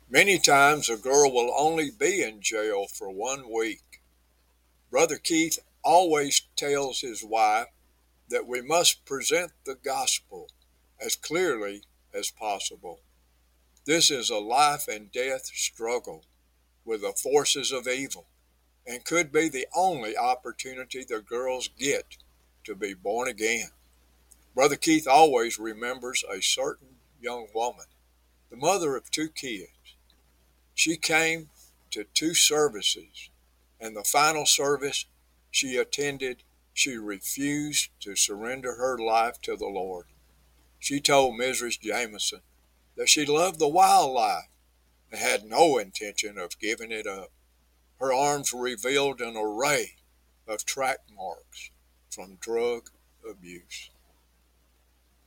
Many times a girl will only be in jail for 1 week. Brother Keith always tells his wife that we must present the gospel as clearly as possible. This is a life and death struggle with the forces of evil and could be the only opportunity the girls get to be born again. Brother Keith always remembers a certain young woman, the mother of 2 kids. She came to 2 services, and the final service she attended, she refused to surrender her life to the Lord. She told Mrs. Jameson that she loved the wildlife and had no intention of giving it up. Her arms revealed an array of track marks from drug abuse.